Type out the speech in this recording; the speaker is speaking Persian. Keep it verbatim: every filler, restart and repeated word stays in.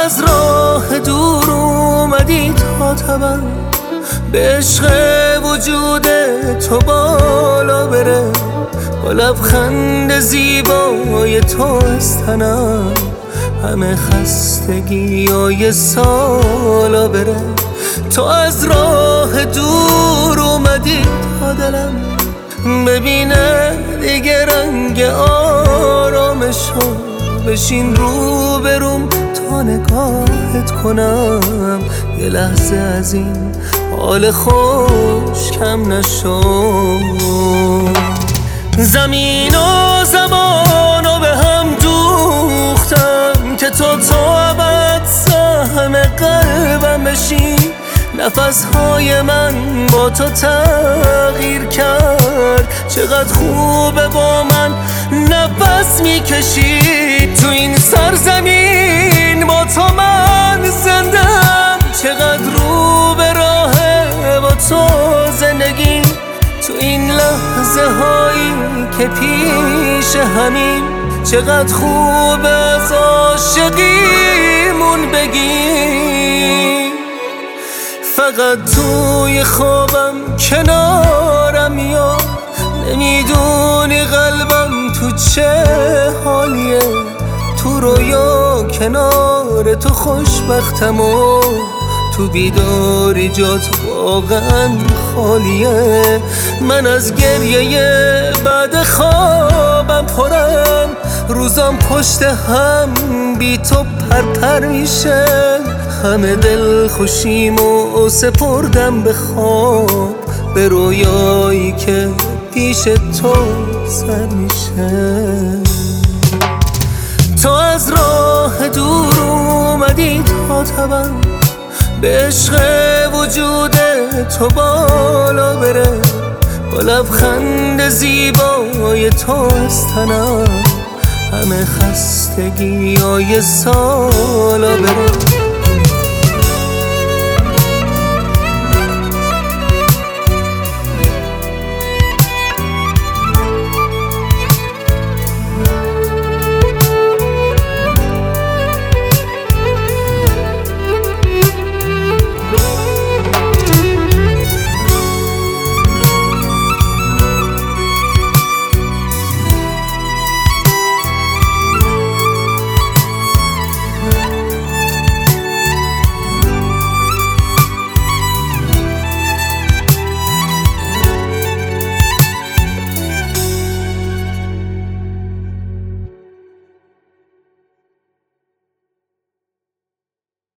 از راه دور اومدی تا تبم، به عشق وجود تو بالا بره، با لبخند زیبای تو از تنم همه خستگی های سالا بره. تو از راه دور اومدی تا دلم ببینه دیگه رنگ آرامشو، بشین رو بروم تا نگاهت کنم، یه لحظه از این حال خوش کم نشو. زمین و زمانو به هم دوختم که تو تو ابد سهم قلبم بشی، نفسهای من با تو تغییر کرد، چقدر خوبه با من نفس میکشی. تو این سرزمین با تو من زندم، چقدر رو به راهه با تو زندگی. تو این لحظه هایی که پیش همین، چقدر خوبه از عاشقیمون بگی. فقط توی خوابم کنارم میاد، نمیدونی قلبم تو چه حالیه، تو رویا کنار تو خوشبختم و تو بیداری جات واقعا خالیه. من از گریه بعد خوابم پرم، روزام پشت هم بی تو پرپر میشه، همه دل خوشیمو سپردم به خواب، به رویایی که پیش تو سر میشه. تو از راه دور اومدی تا تبم، به عشق وجود تو بالا بره، با لبخند زیبای تو از تنم همه خستگی های سالا بره.